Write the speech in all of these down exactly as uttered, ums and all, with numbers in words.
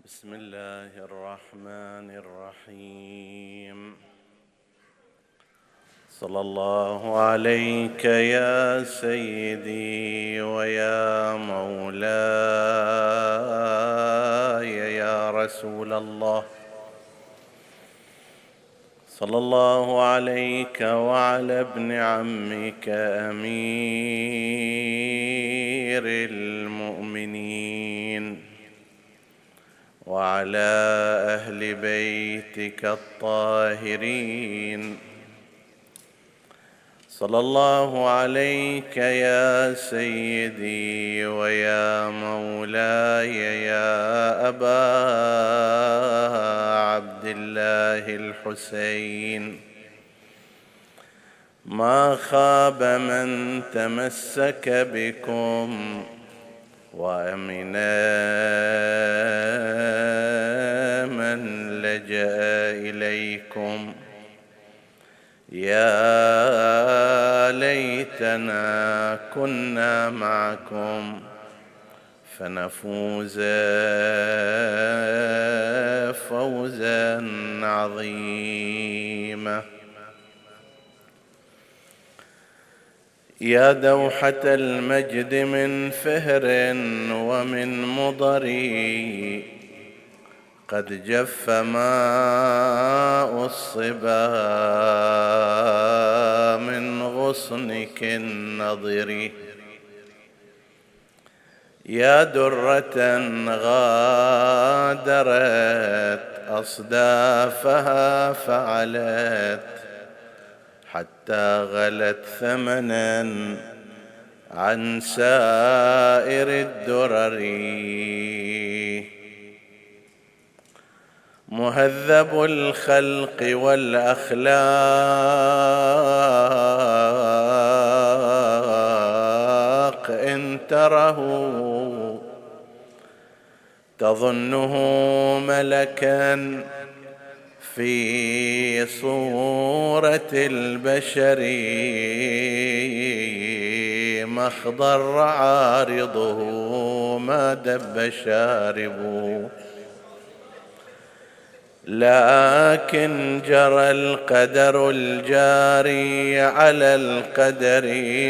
بسم الله الرحمن الرحيم. صلى الله عليك يا سيدي ويا مولاي يا رسول الله. صلى الله عليك وعلى ابن عمك أمير المؤمنين وعلى أهل بيتك الطاهرين. صلى الله عليك يا سيدي ويا مولاي يا أبا عبد الله الحسين. ما خاب من تمسك بكم وأمن من لجأ إليكم. يا ليتنا كنا معكم فنفوز فوزا عظيما. يا دوحة المجد من فهر ومن مضر، قد جف ماء الصبا من غصنك النضر. يا درة غادرت أصدافها فعلت حتى غلت ثمنا عن سائر الدرر. مهذب الخلق والأخلاق إن تره تظنه ملكا في صورة البشر. ما اخضر عارضه ما دب شاربه، لكن جرى القدر الجاري على القدر.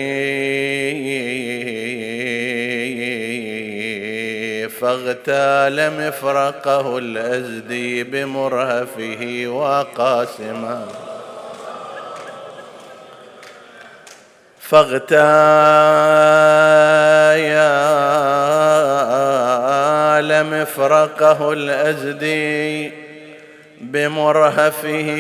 فاغتال مفرقه الأزدي بمرهفه وقاسما، فاغتال مفرقه الأزدي بمرهفه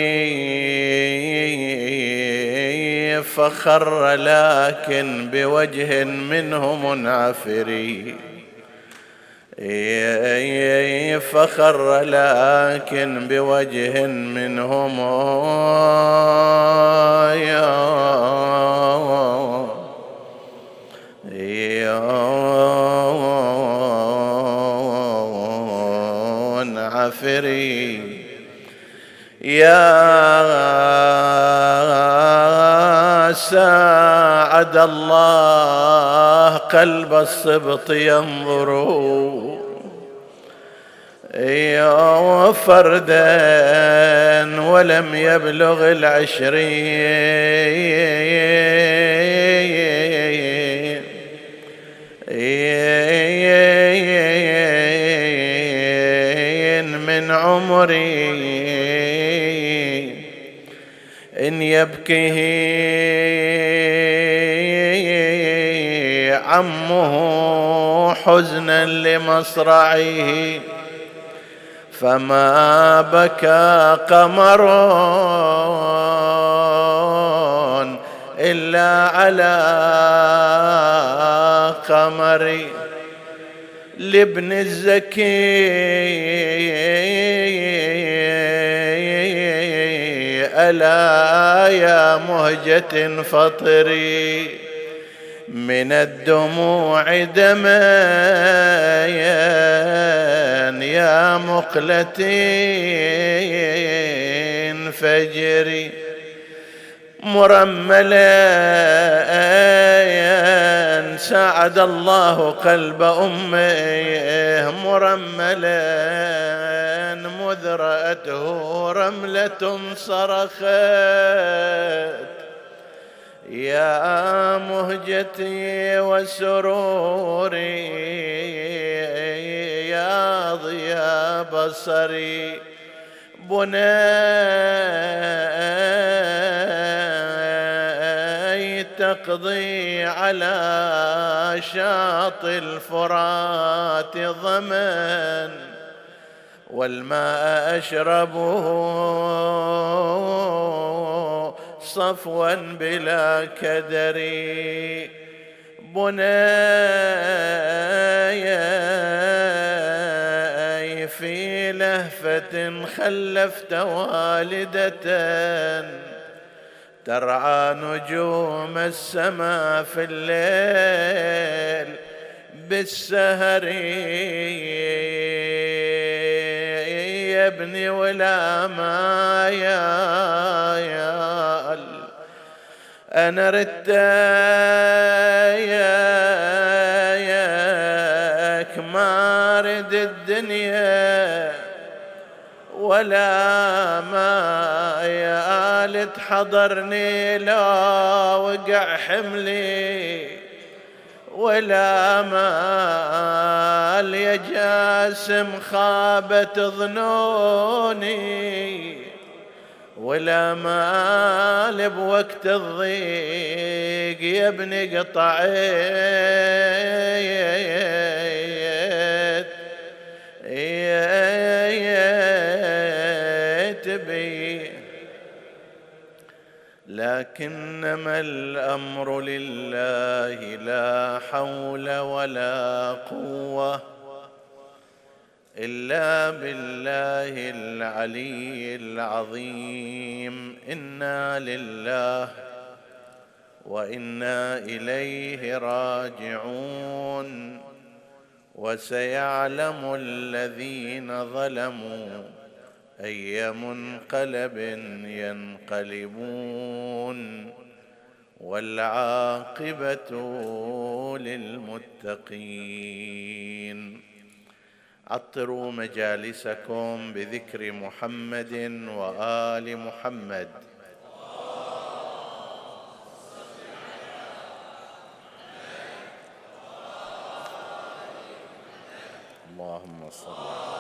فخر لكن بوجه منه منعفري. فخر لكن بوجه منهم منعفري. يا ساعد الله قلب الصبط ينظر فردا ولم يبلغ العشرين من عمري. إن يبكيه عمه حزنا لمصرعه فما بكى قمر إلا على قمر. لابن الزكي ألا يا مهجة فطري من الدموع دما يا مقلتين فجري. مرملا ساعد الله قلب أمه مرملا مذ رأته رملة صرخت يا مهجتي وسروري يا ضياء بصري بني تقضي على شاطئ الفرات ظمن والماء أشربه صفوا بلا كدر بناي في لهفة خلفت والدة ترعى نجوم السماء في الليل بالسهر يا ابني ولا ما يا يا أنا ردت ياك ما رد الدنيا ولا ما يا تحضرني لا وقع حملي ولا ما يا جاسم خابت ظنوني ولا مال بوقت الضيق يا ابني قطعت تبي لكنما الأمر لله لا حول ولا قوة إلا بالله العلي العظيم إنا لله وإنا إليه راجعون وسيعلم الذين ظلموا أي منقلب ينقلبون والعاقبة للمتقين. عطروا مجالسكم بذكر محمد وآل محمد. اللهم صل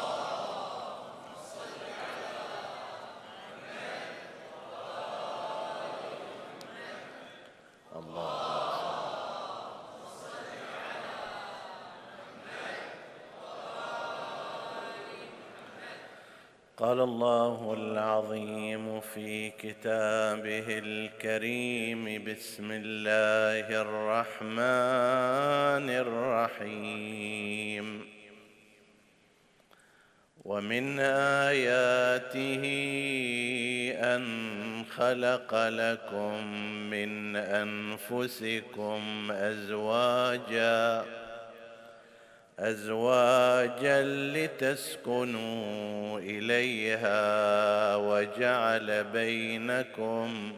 الله. قال الله العظيم في كتابه الكريم بسم الله الرحمن الرحيم ومن آياته أن خلق لكم من أنفسكم أزواجا أزواجا لتسكنوا إليها وجعل بينكم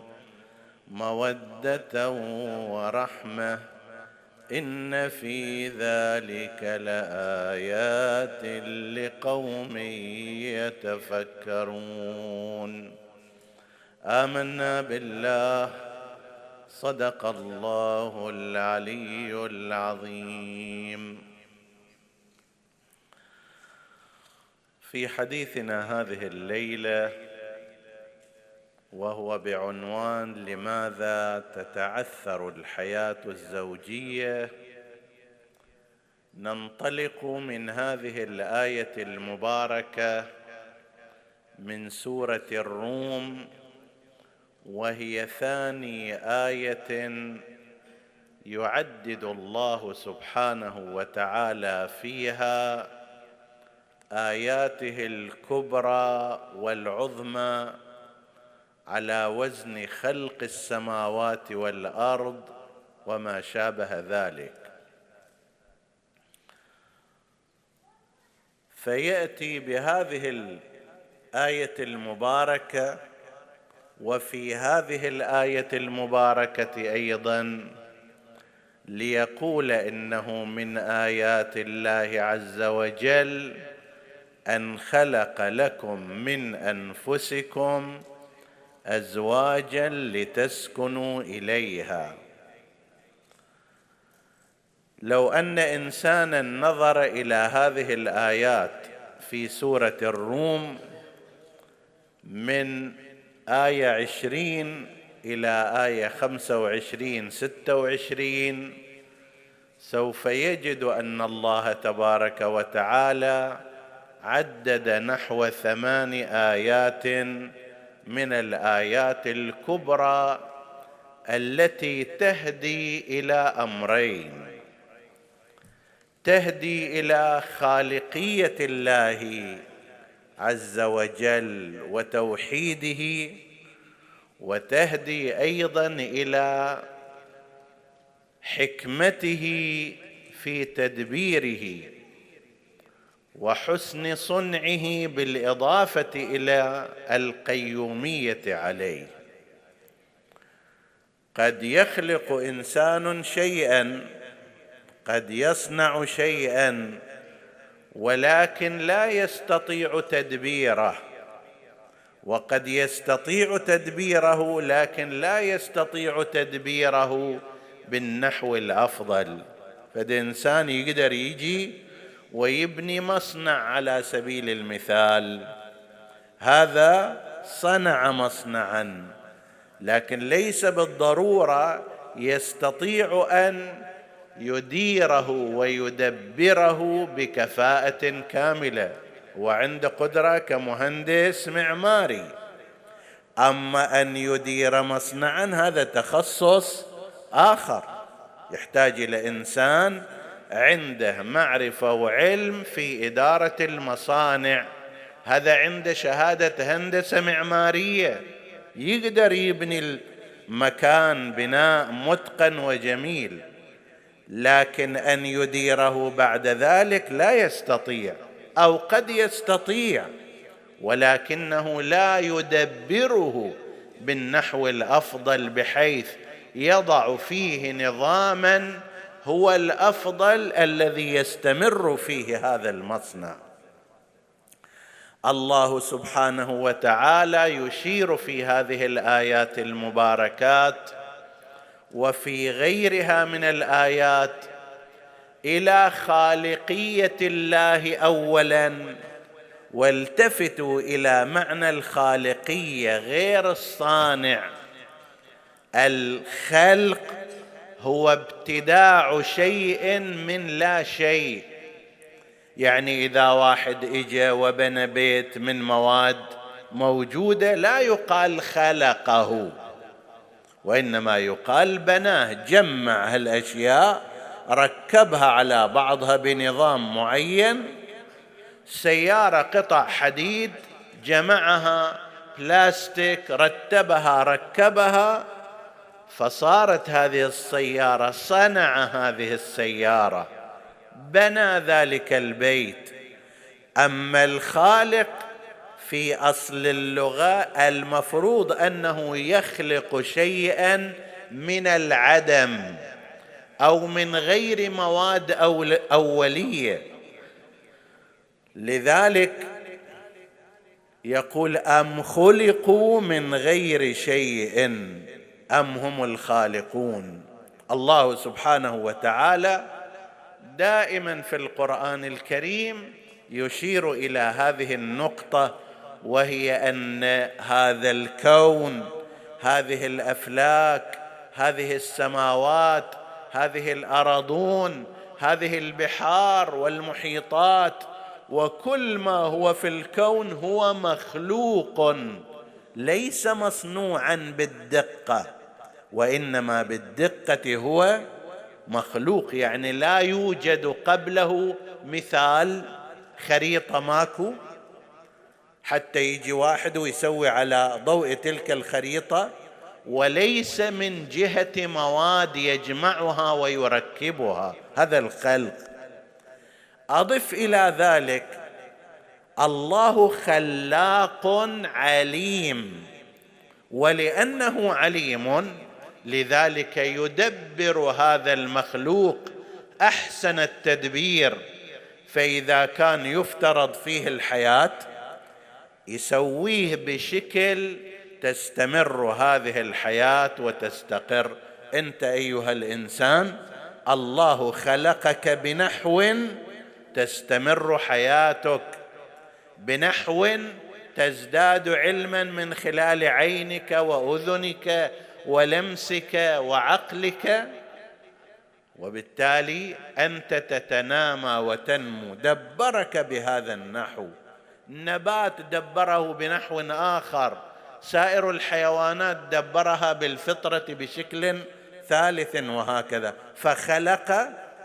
مودة ورحمة إن في ذلك لآيات لقوم يتفكرون. آمنا بالله صدق الله العلي العظيم. في حديثنا هذه الليلة وهو بعنوان لماذا تتعثر الحياة الزوجية، ننطلق من هذه الآية المباركة من سورة الروم، وهي ثاني آية يعدد الله سبحانه وتعالى فيها آياته الكبرى والعظمى على وزن خلق السماوات والأرض وما شابه ذلك. فيأتي بهذه الآية المباركة وفي هذه الآية المباركة أيضا ليقول إنه من آيات الله عز وجل أن خلق لكم من أنفسكم أزواجا لتسكنوا إليها. لو أن إنسانا نظر إلى هذه الآيات في سورة الروم من آية عشرين إلى آية خمسة وعشرين ستة وعشرين سوف يجد أن الله تبارك وتعالى عدد نحو ثمان آيات من الآيات الكبرى التي تهدي إلى أمرين: تهدي إلى خالقية الله عز وجل وتوحيده، وتهدي أيضا إلى حكمته في تدبيره وحسن صنعه بالإضافة إلى القيومية عليه. قد يخلق إنسان شيئا، قد يصنع شيئا، ولكن لا يستطيع تدبيره، وقد يستطيع تدبيره لكن لا يستطيع تدبيره بالنحو الأفضل. فده إنسان يقدر يجي ويبني مصنع على سبيل المثال، هذا صنع مصنعا، لكن ليس بالضرورة يستطيع أن يديره ويدبره بكفاءة كاملة، وعنده قدرة كمهندس معماري. أما أن يدير مصنعا هذا تخصص آخر، يحتاج إلى إنسان عنده معرفة وعلم في إدارة المصانع، هذا عنده شهادة هندسة معمارية، يقدر يبني المكان بناء متقن وجميل، لكن أن يديره بعد ذلك لا يستطيع، أو قد يستطيع ولكنه لا يدبره بالنحو الأفضل بحيث يضع فيه نظاما هو الأفضل الذي يستمر فيه هذا المصنع. الله سبحانه وتعالى يشير في هذه الآيات المباركات وفي غيرها من الآيات إلى خالقية الله أولا، والتفتوا إلى معنى الخالقية غير الصانع. الخلق هو ابتداع شيء من لا شيء، يعني إذا واحد إجا وبنى بيت من مواد موجودة لا يقال خلقه، وإنما يقال بناه، جمع هالأشياء ركبها على بعضها بنظام معين. سيارة قطع حديد جمعها، بلاستيك رتبها ركبها، فصارت هذه السيارة، صنع هذه السيارة، بنى ذلك البيت. أما الخالق في أصل اللغة المفروض أنه يخلق شيئا من العدم أو من غير مواد أولية. لذلك يقول: أم خلقوا من غير شيء أم هم الخالقون. الله سبحانه وتعالى دائما في القرآن الكريم يشير إلى هذه النقطة، وهي أن هذا الكون، هذه الأفلاك، هذه السماوات، هذه الأراضون، هذه البحار والمحيطات، وكل ما هو في الكون هو مخلوق، ليس مصنوعا بالدقة، وإنما بالدقة هو مخلوق. يعني لا يوجد قبله مثال، خريطة ماكو حتى يجي واحد ويسوي على ضوء تلك الخريطة، وليس من جهة مواد يجمعها ويركبها، هذا الخلق. أضف إلى ذلك الله خلاق عليم، ولأنه عليم لذلك يدبر هذا المخلوق أحسن التدبير. فإذا كان يفترض فيه الحياة يسويه بشكل تستمر هذه الحياة وتستقر. أنت أيها الإنسان الله خلقك بنحو تستمر حياتك، بنحو تزداد علما من خلال عينك وأذنك ولمسك وعقلك، وبالتالي أنت تتنامى وتنمو. دبرك بهذا النحو. النبات دبره بنحو آخر، سائر الحيوانات دبرها بالفطرة بشكل ثالث، وهكذا. فخلق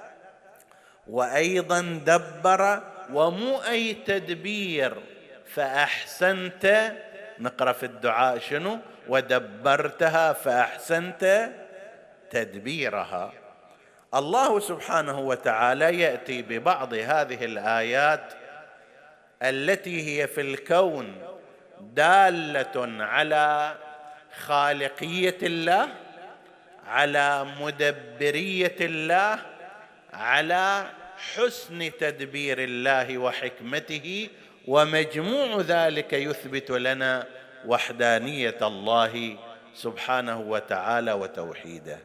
وأيضا دبر، ومو أي تدبير. فأحسنت، نقرأ في الدعاء شنو؟ ودبرتها فأحسنت تدبيرها. الله سبحانه وتعالى يأتي ببعض هذه الآيات التي هي في الكون دالة على خالقية الله، على مدبرية الله، على حسن تدبير الله وحكمته، ومجموع ذلك يثبت لنا وحدانية الله سبحانه وتعالى وتوحيده.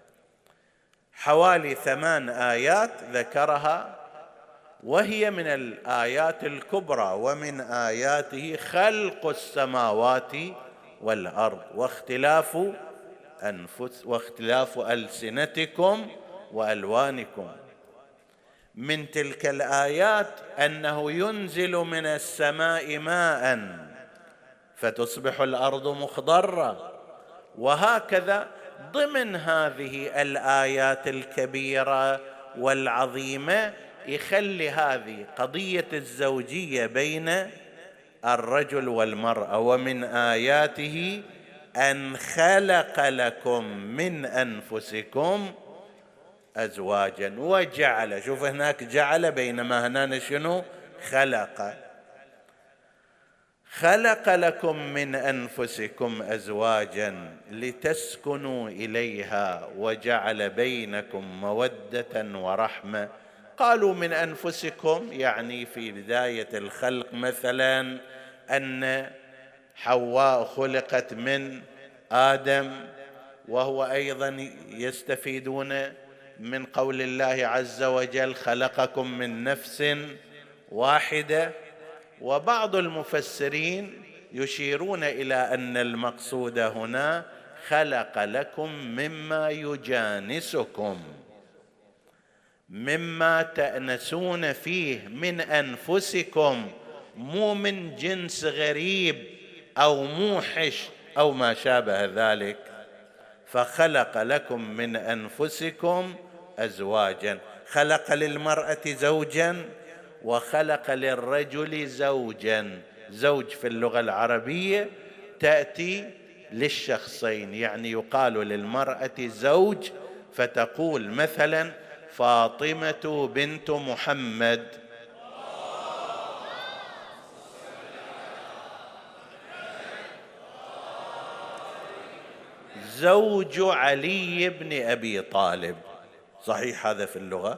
حوالي ثمان آيات ذكرها، وهي من الآيات الكبرى. ومن آياته خلق السماوات والأرض واختلاف أنفس واختلاف ألسنتكم وألوانكم. من تلك الآيات أنه ينزل من السماء ماء فتصبح الأرض مخضرة. وهكذا ضمن هذه الآيات الكبيرة والعظيمة يخلي هذه قضية الزوجية بين الرجل والمرأة. ومن آياته أن خلق لكم من أنفسكم أزواجا وجعل. شوف هناك جعل، بينما هنا شنو؟ خلق. خلق لكم من أنفسكم أزواجا لتسكنوا إليها وجعل بينكم مودة ورحمة. قالوا من أنفسكم يعني في بداية الخلق مثلا أن حواء خلقت من آدم، وهو أيضا يستفيدون من قول الله عز وجل خلقكم من نفس واحدة. وبعض المفسرين يشيرون إلى أن المقصود هنا خلق لكم مما يجانسكم، مما تأنسون فيه من أنفسكم، مو من جنس غريب أو موحش أو ما شابه ذلك. فخلق لكم من أنفسكم أزواجا، خلق للمرأة زوجا وخلق للرجل زوجا. زوج في اللغة العربية تأتي للشخصين، يعني يقال للمرأة زوج، فتقول مثلا فاطمة بنت محمد، زوج علي بن أبي طالب. صحيح هذا في اللغة.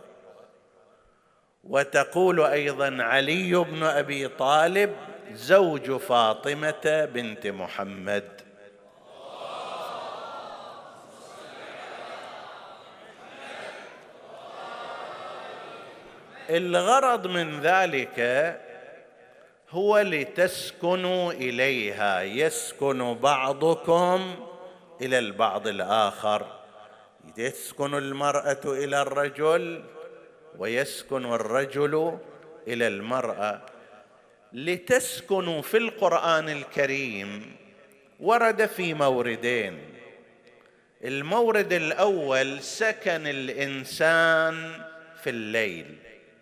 وتقول أيضا علي بن أبي طالب زوج فاطمة بنت محمد. الغرض من ذلك هو لتسكنوا إليها، يسكن بعضكم إلى البعض الآخر. يسكن المرأة إلى الرجل ويسكن الرجل إلى المرأة. لتسكنوا في القرآن الكريم ورد في موردين. المورد الأول سكن الإنسان في الليل.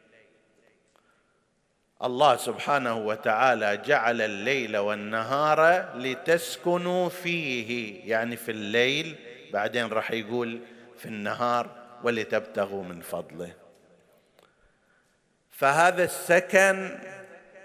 الله سبحانه وتعالى جعل الليل والنهار لتسكنوا فيه، يعني في الليل، بعدين راح يقول في النهار ولتبتغوا من فضله. فهذا السكن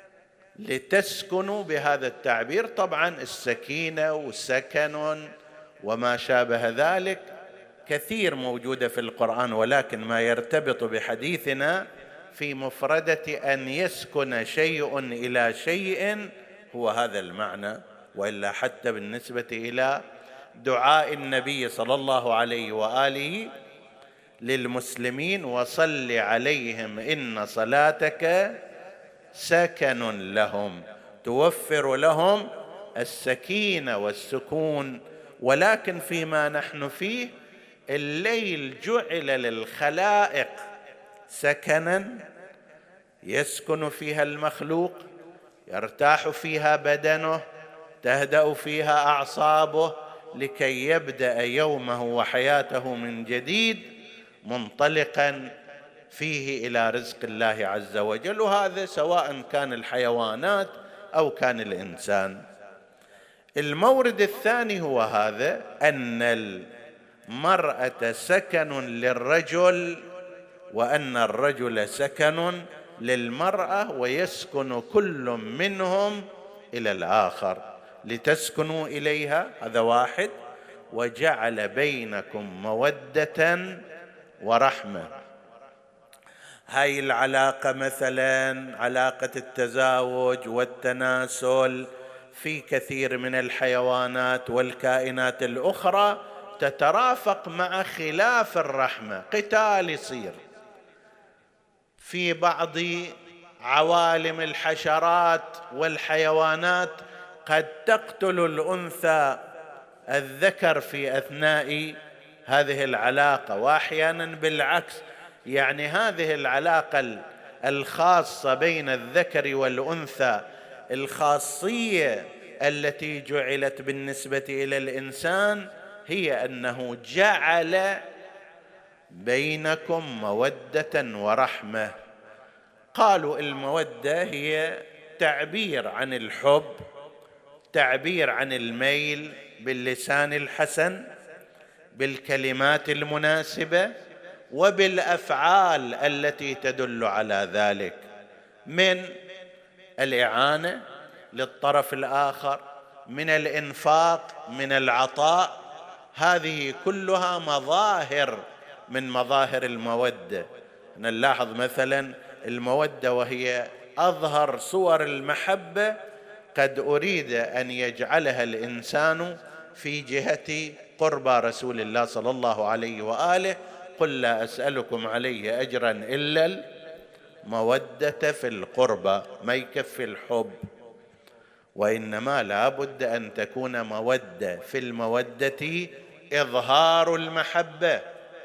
لتسكنوا بهذا التعبير. طبعا السكينة وسكن وما شابه ذلك كثير موجودة في القرآن، ولكن ما يرتبط بحديثنا في مفردة أن يسكن شيء إلى شيء هو هذا المعنى. وإلا حتى بالنسبة إلى دعاء النبي صلى الله عليه وآله للمسلمين: وصل عليهم إن صلاتك سكن لهم، توفر لهم السكينة والسكون. ولكن فيما نحن فيه الليل جعل للخلائق سكنا يسكن فيها المخلوق، يرتاح فيها بدنه، تهدأ فيها أعصابه، لكي يبدأ يومه وحياته من جديد منطلقا فيه إلى رزق الله عز وجل. وهذا سواء كان الحيوانات أو كان الإنسان. المورد الثاني هو هذا، أن المرأة سكن للرجل وأن الرجل سكن للمرأة، ويسكن كل منهم إلى الآخر لتسكنوا إليها، هذا واحد. وجعل بينكم مودة ورحمة. هاي العلاقة مثلا علاقة التزاوج والتناسل في كثير من الحيوانات والكائنات الأخرى تترافق مع خلاف الرحمة، قتال يصير في بعض عوالم الحشرات والحيوانات، قد تقتل الأنثى الذكر في أثناء هذه العلاقة، وأحيانا بالعكس. يعني هذه العلاقة الخاصة بين الذكر والأنثى، الخاصية التي جعلت بالنسبة إلى الإنسان هي أنه جعل بينكم مودة ورحمة. قالوا المودة هي تعبير عن الحب، تعبير عن الميل باللسان الحسن، بالكلمات المناسبة، وبالأفعال التي تدل على ذلك، من الإعانة للطرف الآخر، من الإنفاق، من العطاء. هذه كلها مظاهر من مظاهر المودة. نلاحظ مثلا المودة وهي أظهر صور المحبة قد أريد أن يجعلها الإنسان في جهة قربى رسول الله صلى الله عليه وآله: قل لا أسألكم عليه أجرا إلا المودة في القربى. ما يكفي الحب، وإنما لا بد أن تكون مودة. في المودة إظهار المحبة،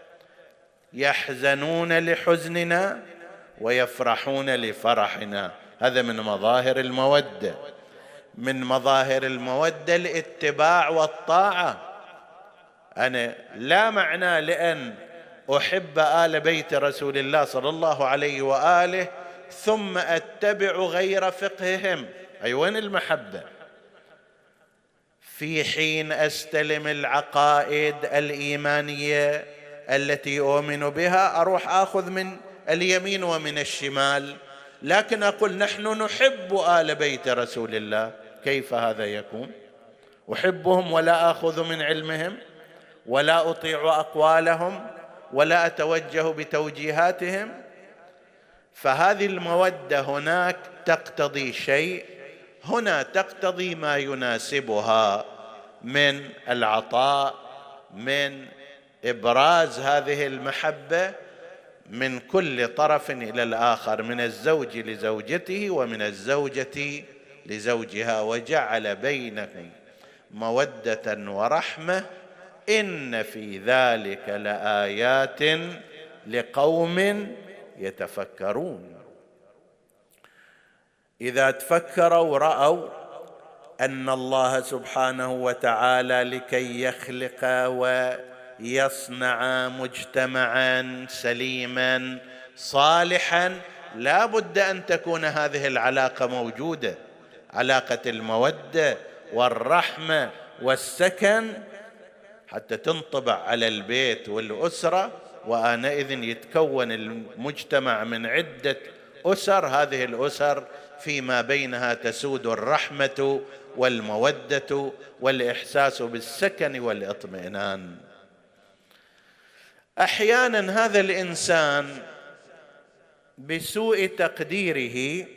يحزنون لحزننا ويفرحون لفرحنا، هذا من مظاهر المودة. من مظاهر المودة الاتباع والطاعة. أنا لا معنى لأن أحب آل بيت رسول الله صلى الله عليه وآله ثم أتبع غير فقههم. أي وين المحبة؟ في حين أستلم العقائد الإيمانية التي أؤمن بها أروح آخذ من اليمين ومن الشمال، لكن أقول نحن نحب آل بيت رسول الله، كيف هذا يكون؟ أحبهم ولا آخذ من علمهم، ولا أطيع أقوالهم، ولا أتوجه بتوجيهاتهم. فهذه المودة هناك تقتضي شيء، هنا تقتضي ما يناسبها من العطاء، من إبراز هذه المحبة من كل طرف إلى الآخر، من الزوج لزوجته ومن الزوجة لزوجها. وجعل بينكم مودة ورحمة إن في ذلك لآيات لقوم يتفكرون. إذا تفكروا رأوا أن الله سبحانه وتعالى لكي يخلق ويصنع مجتمعا سليما صالحا لا بد أن تكون هذه العلاقة موجودة، علاقة المودة والرحمة والسكن، حتى تنطبع على البيت والأسرة، وآنئذ يتكون المجتمع من عدة أسر. هذه الأسر فيما بينها تسود الرحمة والمودة والإحساس بالسكن والاطمئنان. أحيانا هذا الإنسان بسوء تقديره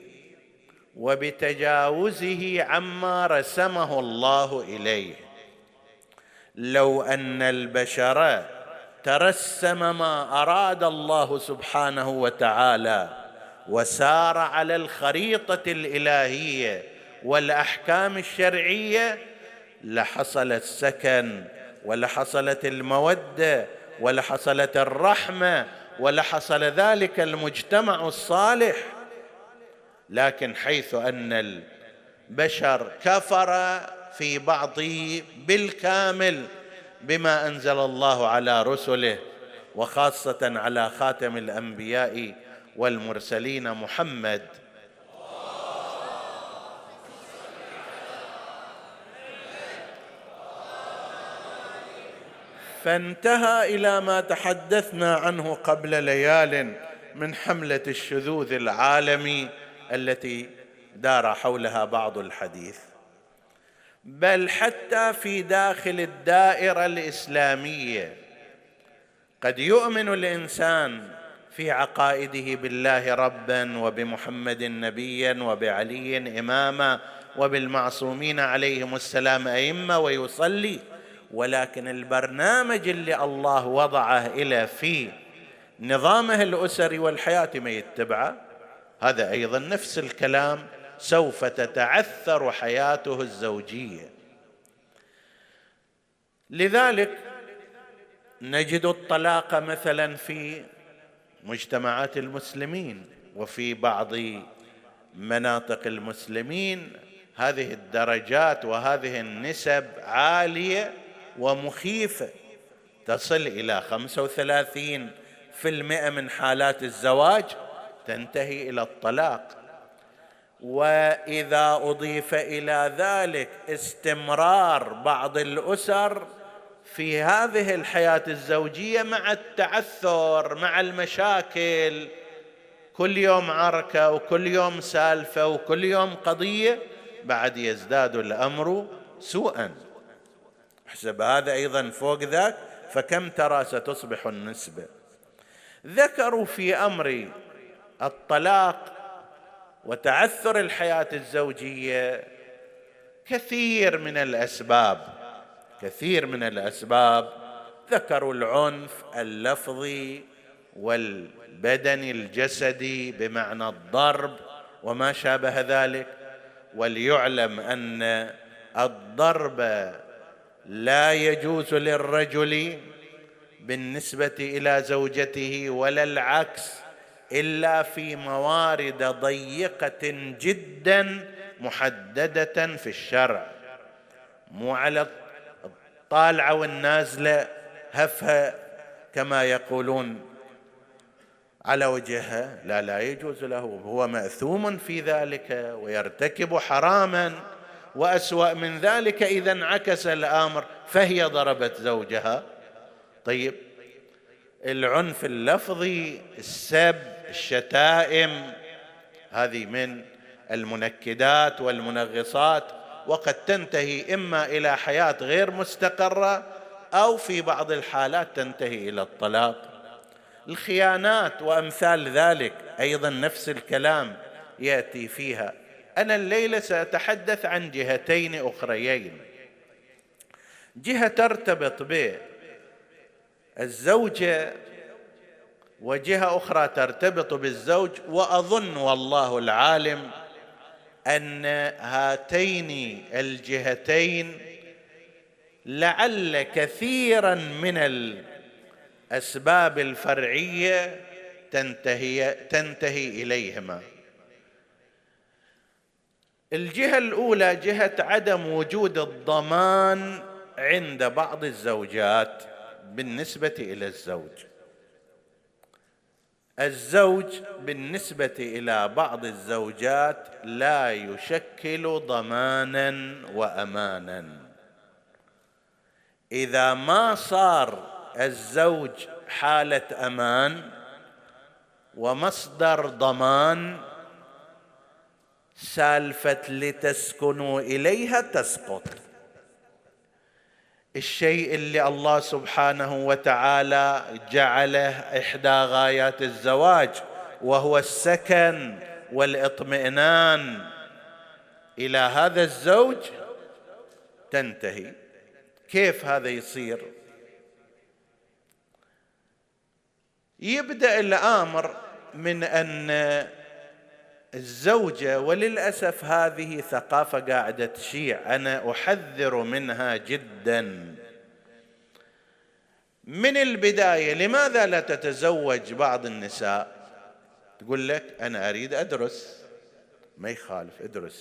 وبتجاوزه عما رسمه الله إليه، لو أن البشر ترسم ما أراد الله سبحانه وتعالى وسار على الخريطة الإلهية والأحكام الشرعية لحصل السكن ولحصلت المودة ولحصلت الرحمة ولحصل ذلك المجتمع الصالح. لكن حيث أن البشر كفر في بعضه بالكامل بما أنزل الله على رسله وخاصة على خاتم الأنبياء والمرسلين محمد، فانتهى إلى ما تحدثنا عنه قبل ليال من حملة الشذوذ العالمي التي دار حولها بعض الحديث. بل حتى في داخل الدائرة الإسلامية قد يؤمن الإنسان في عقائده بالله ربا وبمحمد نبيا وبعلي إماما وبالمعصومين عليهم السلام أئمة ويصلي، ولكن البرنامج اللي الله وضعه إلى في نظامه الأسري والحياة ما يتبعه، هذا أيضا نفس الكلام، سوف تتعثر حياته الزوجية. لذلك نجد الطلاق مثلا في مجتمعات المسلمين وفي بعض مناطق المسلمين هذه الدرجات وهذه النسب عالية ومخيفة، تصل إلى خمسة وثلاثين في المئة من حالات الزواج تنتهي إلى الطلاق. وإذا أضيف إلى ذلك استمرار بعض الأسر في هذه الحياة الزوجية مع التعثر مع المشاكل، كل يوم عركة وكل يوم سالفة وكل يوم قضية، بعد يزداد الأمر سوءا. حسب هذا أيضا فوق ذاك فكم ترى ستصبح النسبة. ذكروا في أمر الطلاق وتعثر الحياة الزوجية كثير من الأسباب، كثير من الأسباب. ذكروا العنف اللفظي والبدني الجسدي بمعنى الضرب وما شابه ذلك. وليعلم أن الضرب لا يجوز للرجل بالنسبة إلى زوجته ولا العكس إلا في موارد ضيقة جدا محددة في الشرع، مو على الطالعة والنازلة هفها كما يقولون على وجهها، لا لا يجوز له، هو مأثوم في ذلك ويرتكب حراما. وأسوأ من ذلك إذا انعكس الأمر فهي ضربت زوجها. طيب العنف اللفظي، السب، الشتائم، هذه من المنكدات والمنغصات، وقد تنتهي إما إلى حياة غير مستقرة أو في بعض الحالات تنتهي إلى الطلاق. الخيانات وأمثال ذلك أيضا نفس الكلام يأتي فيها. أنا الليلة سأتحدث عن جهتين أخريين، جهة ترتبط بالزوجة وجهة أخرى ترتبط بالزوج، وأظن والله العالم أن هاتين الجهتين لعل كثيرا من الأسباب الفرعية تنتهي, تنتهي إليهما. الجهة الأولى جهة عدم وجود الضمان عند بعض الزوجات بالنسبة إلى الزوج. الزوج بالنسبة إلى بعض الزوجات لا يشكل ضمانا وأمانا. إذا ما صار الزوج حالة أمان ومصدر ضمان، سالفة لتسكنوا إليها تسقط. الشيء اللي الله سبحانه وتعالى جعله إحدى غايات الزواج وهو السكن والاطمئنان إلى هذا الزوج تنتهي. كيف هذا يصير؟ يبدأ الأمر من أن الزوجة، وللأسف هذه ثقافة قاعدة تشيع، أنا أحذر منها جدا من البداية. لماذا لا تتزوج بعض النساء؟ تقول لك أنا أريد أدرس، ما يخالف ادرسي،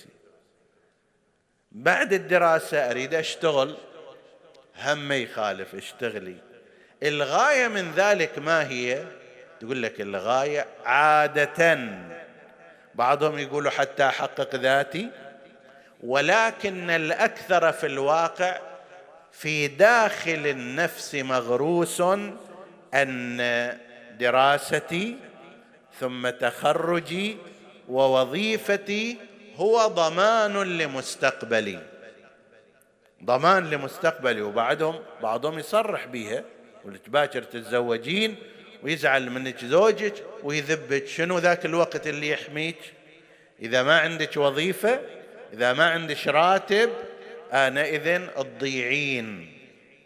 بعد الدراسة أريد أشتغل، هم ما يخالف اشتغلي. الغاية من ذلك ما هي؟ تقول لك الغاية عادة بعضهم يقولوا حتى أحقق ذاتي، ولكن الأكثر في الواقع في داخل النفس مغروس أن دراستي ثم تخرجي ووظيفتي هو ضمان لمستقبلي، ضمان لمستقبلي. وبعدهم بعضهم يصرح بيها، ولك باكر تتزوجين ويزعل منك زوجك ويذبك. شنو ذاك الوقت اللي يحميك؟ إذا ما عندك وظيفة، إذا ما عندك راتب، آنئذ تضيعين.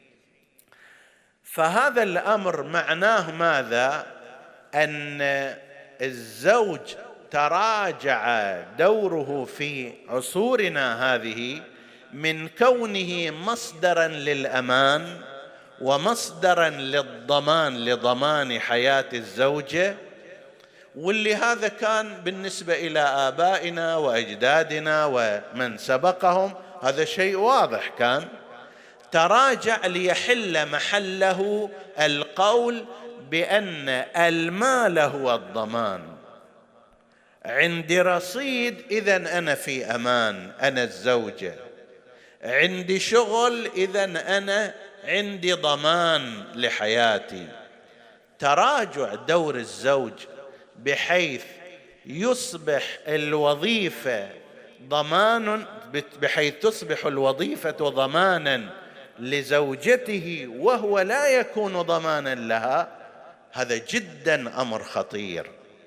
فهذا الأمر معناه ماذا؟ أن الزوج تراجع دوره في عصورنا هذه من كونه مصدرا للأمان ومصدرا للضمان، لضمان حياة الزوجة، واللي هذا كان بالنسبة إلى آبائنا وأجدادنا ومن سبقهم هذا شيء واضح كان. تراجع ليحل محله القول بأن المال هو الضمان. عندي رصيد إذن أنا في أمان، أنا الزوجة. عندي شغل إذن أنا عندي ضمان لحياتي. تراجع دور الزوج بحيث يصبح الوظيفة ضمان، بحيث تصبح الوظيفة ضمانا لزوجته وهو لا يكون ضمانا لها، هذا جدا أمر خطير.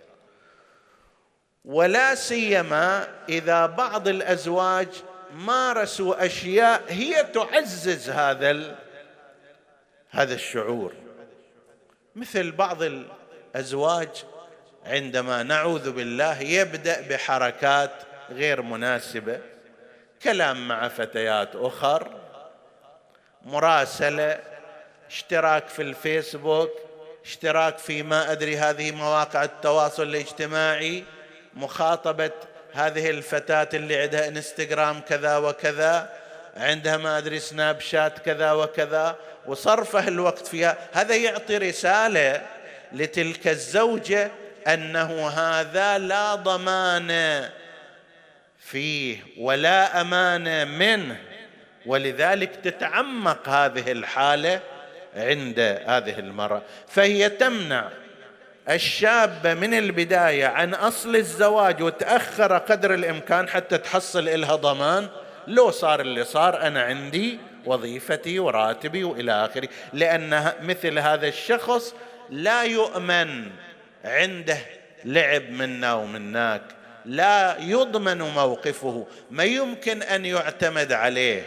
ولا سيما إذا بعض الأزواج مارسوا أشياء هي تعزز هذا هذا الشعور، مثل بعض الأزواج عندما نعوذ بالله يبدأ بحركات غير مناسبة، كلام مع فتيات أخر، مراسلة، اشتراك في الفيسبوك، اشتراك في ما أدري هذه مواقع التواصل الاجتماعي، مخاطبة هذه الفتاة اللي عندها انستغرام كذا وكذا، عندها ما أدري سناب شات كذا وكذا، وصرفه الوقت فيها. هذا يعطي رسالة لتلك الزوجة أنه هذا لا ضمان فيه ولا أمان منه، ولذلك تتعمق هذه الحالة عند هذه المرأة. فهي تمنع الشاب من البداية عن أصل الزواج وتأخر قدر الإمكان حتى تحصل إلها ضمان. لو صار اللي صار أنا عندي وظيفتي وراتبي وإلى آخره، لأن مثل هذا الشخص لا يؤمن، عنده لعب منا ومناك، لا يضمن موقفه، ما يمكن أن يعتمد عليه.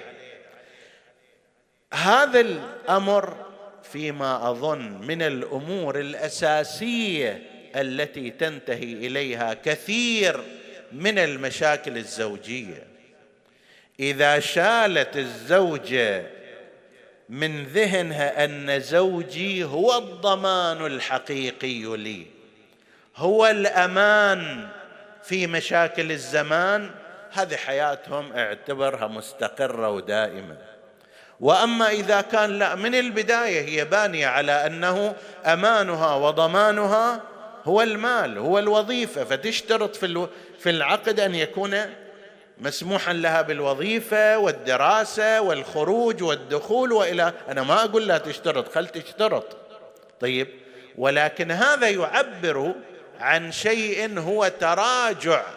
هذا الأمر فيما أظن من الأمور الأساسية التي تنتهي إليها كثير من المشاكل الزوجية. إذا شالت الزوجة من ذهنها أن زوجي هو الضمان الحقيقي لي، هو الأمان في مشاكل الزمان، هذه حياتهم اعتبرها مستقرة ودائمة. وأما إذا كان لا، من البداية هي بانية على أنه أمانها وضمانها هو المال، هو الوظيفة، فتشترط في العقد أن يكون مسموحا لها بالوظيفة والدراسة والخروج والدخول وإلى. أنا ما أقول لا تشترط، خل تشترط، طيب، ولكن هذا يعبر عن شيء هو تراجع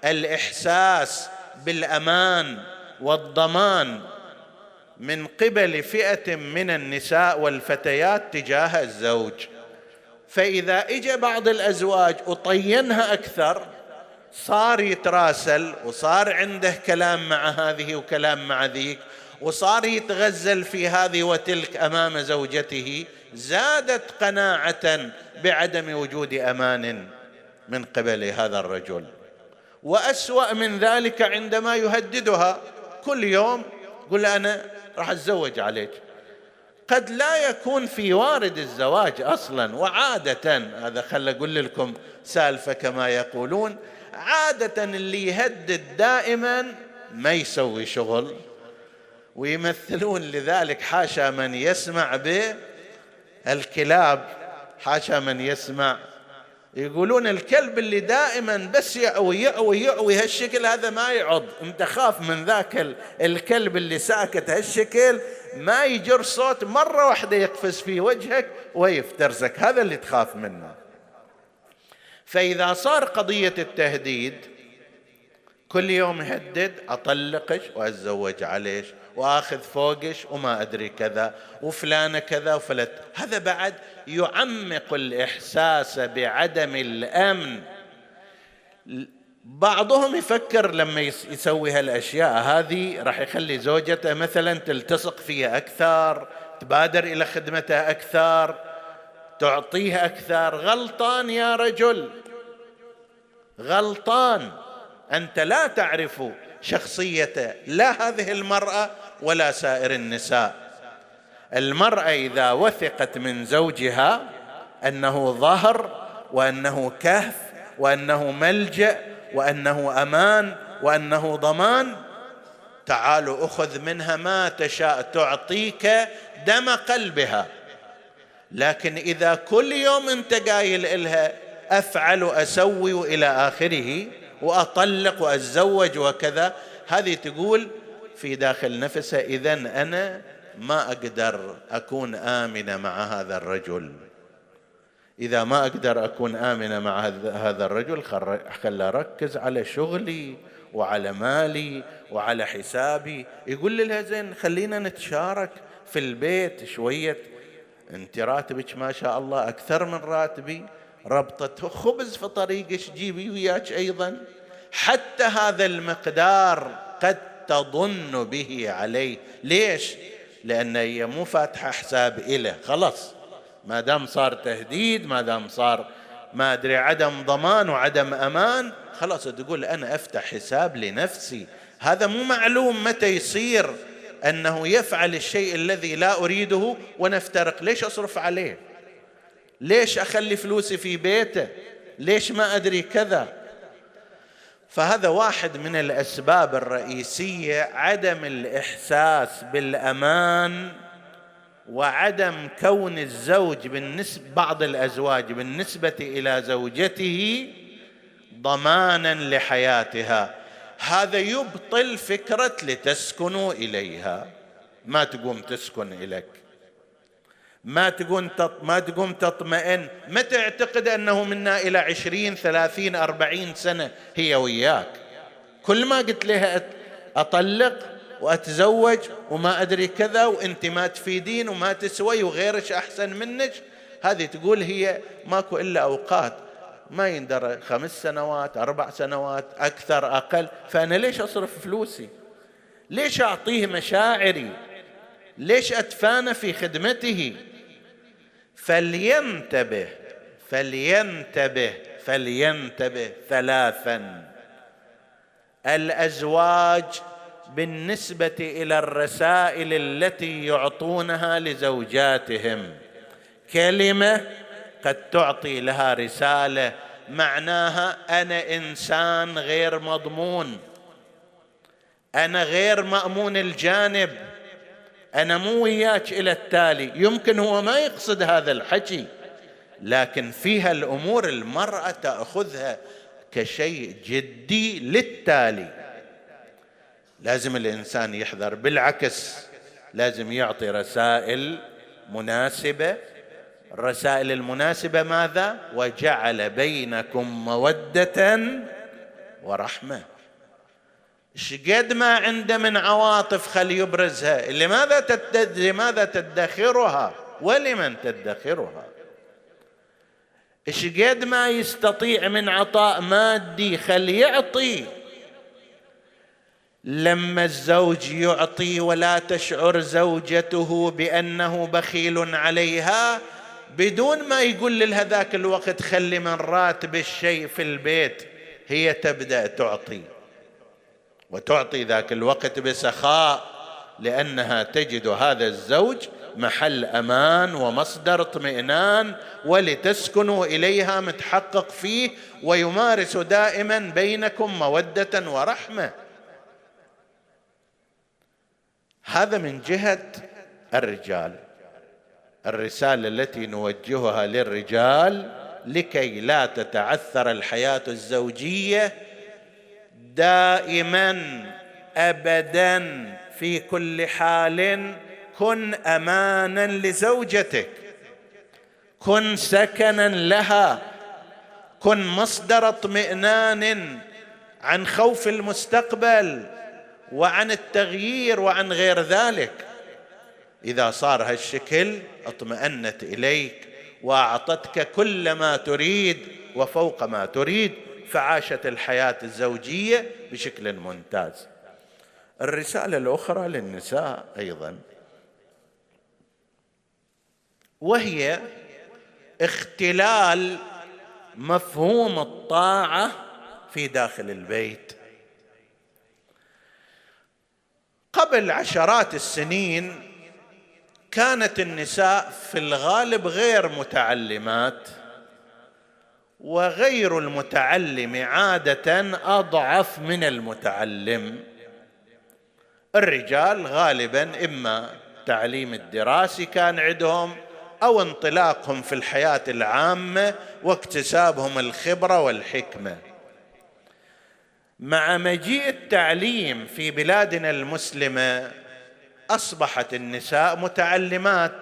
الإحساس بالأمان والضمان من قبل فئة من النساء والفتيات تجاه الزوج. فإذا إجا بعض الأزواج وطينها أكثر، صار يتراسل وصار عنده كلام مع هذه وكلام مع ذيك، وصار يتغزل في هذه وتلك أمام زوجته، زادت قناعة بعدم وجود أمان من قبل هذا الرجل. وأسوأ من ذلك عندما يهددها كل يوم، يقول أنا راح أتزوج عليك. قد لا يكون في وارد الزواج أصلا، وعادة هذا خلى أقول لكم سالفة كما يقولون، عادة اللي يهدد دائما ما يسوي شغل، ويمثلون لذلك حاشا من يسمع بالكلاب، حاشا من يسمع، يقولون الكلب اللي دائما بس يعوي يعوي يعوي هالشكل هذا ما يعض، انت خاف من ذاك الكلب اللي ساكت هالشكل ما يجر صوت، مرة واحدة يقفز في وجهك ويفترسك، هذا اللي تخاف منه. فإذا صار قضية التهديد كل يوم يهدد أطلقش وأتزوج عليش وآخذ فوقش وما أدري كذا وفلانة كذا وفلت، هذا بعد يعمق الإحساس بعدم الأمن. بعضهم يفكر لما يسوي هالأشياء هذه راح يخلي زوجته مثلا تلتصق فيها أكثر، تبادر إلى خدمته أكثر، تعطيها أكثر. غلطان يا رجل، غلطان. أنت لا تعرف شخصية لا هذه المرأة ولا سائر النساء. المرأة إذا وثقت من زوجها أنه ظهر وأنه كهف وأنه ملجأ وأنه أمان وأنه ضمان، تعالوا أخذ منها ما تشاء، تعطيك دم قلبها. لكن إذا كل يوم أنت قايل إلها أفعل وأسوي إلى آخره وأطلق وأتزوج وكذا، هذه تقول في داخل نفسها إذن أنا ما أقدر أكون آمنة مع هذا الرجل. إذا ما أقدر أكون آمنة مع هذا الرجل خل أركز على شغلي وعلى مالي وعلى حسابي. يقول لها زين خلينا نتشارك في البيت شوية، أنت راتبك ما شاء الله أكثر من راتبي، ربطة خبز في طريقش جيبي وياك أيضا. حتى هذا المقدار قد تظن به عليه. ليش؟ لأن هي مو فاتحة حساب إله، خلاص ما دام صار تهديد، ما دام صار ما أدري عدم ضمان وعدم أمان، خلاص تقول أنا أفتح حساب لنفسي. هذا مو معلوم متى يصير أنه يفعل الشيء الذي لا أريده ونفترق. ليش أصرف عليه؟ ليش أخلي فلوسي في بيته؟ ليش ما أدري كذا؟ فهذا واحد من الأسباب الرئيسية، عدم الإحساس بالأمان وعدم كون الزوج بالنسبة بعض الأزواج بالنسبة إلى زوجته ضمانا لحياتها. هذا يبطل فكرة لتسكنوا إليها، ما تقوم تسكن إليك، ما تقوم ما تقوم تطمئن، ما تعتقد أنه منا إلى عشرين ثلاثين أربعين سنة هي وياك. كل ما قلت لها أطلق وأتزوج وما أدري كذا وأنت ما تفيدين وما تسوي وغيرش أحسن منك، هذه تقول هي ماكو إلا أوقات ما يندر، خمس سنوات أربع سنوات أكثر أقل، فأنا ليش أصرف فلوسي؟ ليش أعطيه مشاعري؟ ليش أتفانى في خدمته؟ فلينتبه فلينتبه فلينتبه ثلاثا. الأزواج بالنسبة إلى الرسائل التي يعطونها لزوجاتهم، كلمة قد تعطي لها رسالة معناها أنا إنسان غير مضمون، أنا غير مأمون الجانب، أنا مو وياك إلى التالي. يمكن هو ما يقصد هذا الحكي، لكن فيها الأمور المرأة تأخذها كشيء جدي للتالي. لازم الإنسان يحذر، بالعكس لازم يعطي رسائل مناسبة. الرسائل المناسبة ماذا؟ وجعل بينكم مودة ورحمة. شقد ما عنده من عواطف خلي يبرزها. لماذا تد... لماذا تدخرها؟ ولمن تدخرها؟ شقد ما يستطيع من عطاء مادي خلي يعطي. لما الزوج يعطي ولا تشعر زوجته بأنه بخيل عليها، بدون ما يقول لهذاك الوقت خلي من راتب الشيء في البيت، هي تبدأ تعطي، وتعطي ذاك الوقت بسخاء، لأنها تجد هذا الزوج محل أمان ومصدر اطمئنان، ولتسكنوا إليها متحقق فيه، ويمارس دائما بينكم مودة ورحمة. هذا من جهة الرجال. الرسالة التي نوجهها للرجال لكي لا تتعثر الحياة الزوجية دائما أبدا في كل حال، كن أمانا لزوجتك، كن سكنا لها، كن مصدر اطمئنان عن خوف المستقبل وعن التغيير وعن غير ذلك. إذا صار هالشكل اطمأنت إليك وأعطتك كل ما تريد وفوق ما تريد، فعاشت الحياة الزوجية بشكل ممتاز. الرسالة الأخرى للنساء أيضا، وهي اختلال مفهوم الطاعة في داخل البيت. قبل عشرات السنين كانت النساء في الغالب غير متعلمات، وغير المتعلم عادة أضعف من المتعلم. الرجال غالبا إما تعليم الدراسي كان عندهم، أو انطلاقهم في الحياة العامة واكتسابهم الخبرة والحكمة. مع مجيء التعليم في بلادنا المسلمة أصبحت النساء متعلمات.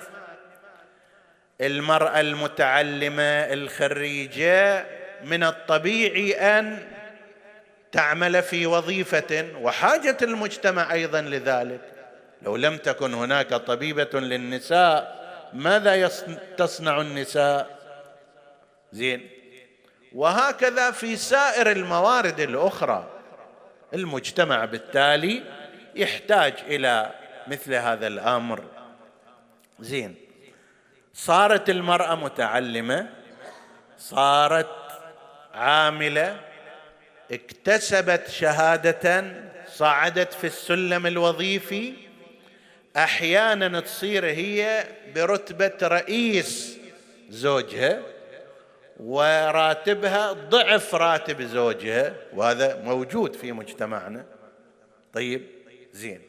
المرأة المتعلمة الخريجة من الطبيعي أن تعمل في وظيفة، وحاجة المجتمع أيضا لذلك. لو لم تكن هناك طبيبة للنساء ماذا تصنع النساء؟ زين. وهكذا في سائر الموارد الأخرى. المجتمع بالتالي يحتاج إلى مثل هذا الأمر. زين. صارت المرأة متعلمة، صارت عاملة، اكتسبت شهادة، صعدت في السلم الوظيفي، أحيانا تصير هي برتبة رئيس زوجها وراتبها ضعف راتب زوجها، وهذا موجود في مجتمعنا. طيب زين،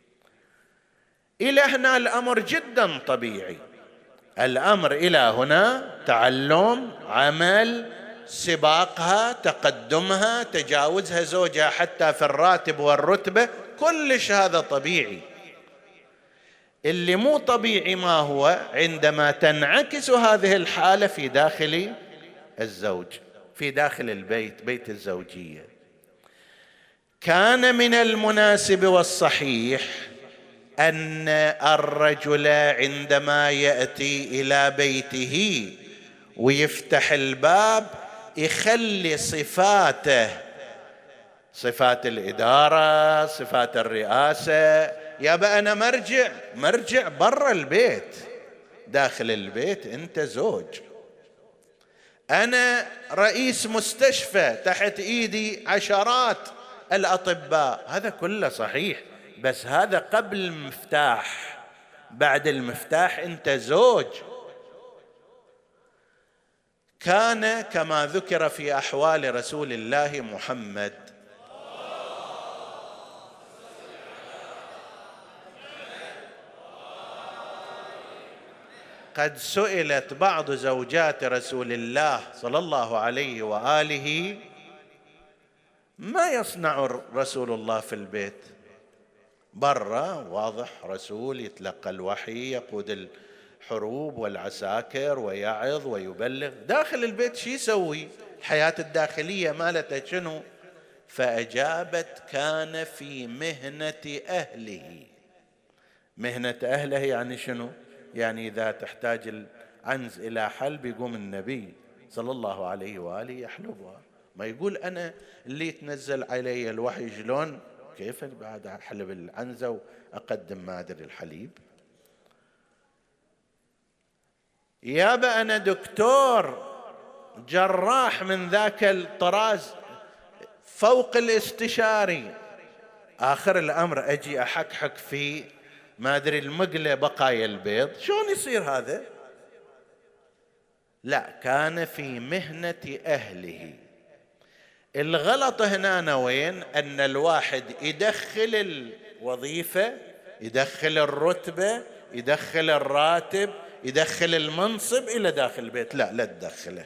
إلى هنا الأمر جدا طبيعي. الأمر إلى هنا تعلم، عمل، سباقها، تقدمها، تجاوزها زوجها حتى في الراتب والرتبة، كلش هذا طبيعي. اللي مو طبيعي ما هو؟ عندما تنعكس هذه الحالة في داخل الزوج، في داخل البيت، بيت الزوجية. كان من المناسب والصحيح أن الرجل عندما يأتي إلى بيته ويفتح الباب يخلي صفاته، صفات الإدارة، صفات الرئاسة، يابا أنا مرجع مرجع برا البيت، داخل البيت أنت زوج. أنا رئيس مستشفى تحت إيدي عشرات الأطباء، هذا كله صحيح، بس هذا قبل المفتاح. بعد المفتاح أنت زوج. كان كما ذكر في أحوال رسول الله محمد قد سئلت بعض زوجات رسول الله صلى الله عليه وآله: ما يصنع رسول الله في البيت؟ برا واضح رسول يتلقى الوحي، يقود الحروب والعساكر ويعظ ويبلغ. داخل البيت شو يسوي؟ الحياة الداخلية مالته شنو؟ فأجابت: كان في مهنة أهله. مهنة أهله يعني شنو؟ يعني إذا تحتاج العنز إلى حل بيقوم النبي صلى الله عليه وآله يحلبها، ما يقول أنا اللي يتنزل علي الوحي شلون كيف بعد أحلب العنزة وأقدم ما أدري الحليب. يابا أنا دكتور جراح من ذاك الطراز فوق الاستشاري، آخر الأمر أجي أحكحك في ما أدري المقلة بقايا البيض، شلون يصير هذا؟ لا، كان في مهنة أهله. الغلط هنا وين؟ أن الواحد يدخل الوظيفة، يدخل الرتبة، يدخل الراتب، يدخل المنصب إلى داخل البيت. لا، لا تدخله.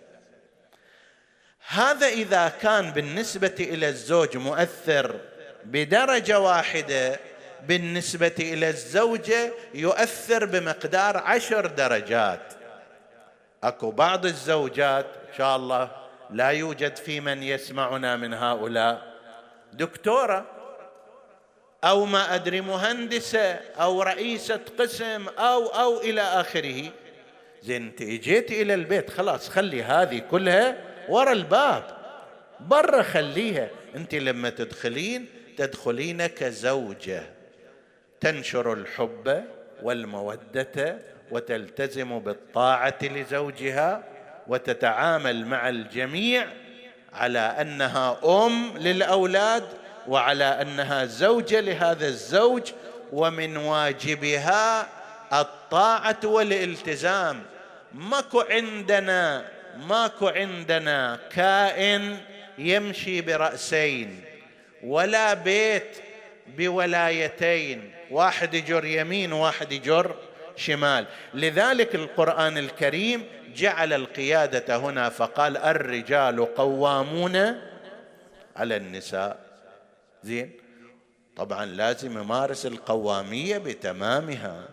هذا إذا كان بالنسبة إلى الزوج مؤثر بدرجة واحدة، بالنسبة إلى الزوجة يؤثر بمقدار عشر درجات. أكو بعض الزوجات إن شاء الله لا يوجد في من يسمعنا من هؤلاء دكتورة أو ما أدري مهندسة أو رئيسة قسم أو أو إلى آخره. زين، أنت إجيت إلى البيت، خلاص خلي هذه كلها ورا الباب برا، خليها. أنت لما تدخلين تدخلين كزوجة تنشر الحب والمودة وتلتزم بالطاعة لزوجها وتتعامل مع الجميع على أنها أم للأولاد وعلى أنها زوجة لهذا الزوج، ومن واجبها الطاعة والالتزام. ماكو عندنا ماكو عندنا كائن يمشي برأسين، ولا بيت بولايتين، واحد يجر يمين وواحد يجر شمال. لذلك القرآن الكريم جعل القيادة هنا فقال: الرجال قوامون على النساء. زين، طبعا لازم يمارس القوامية بتمامها.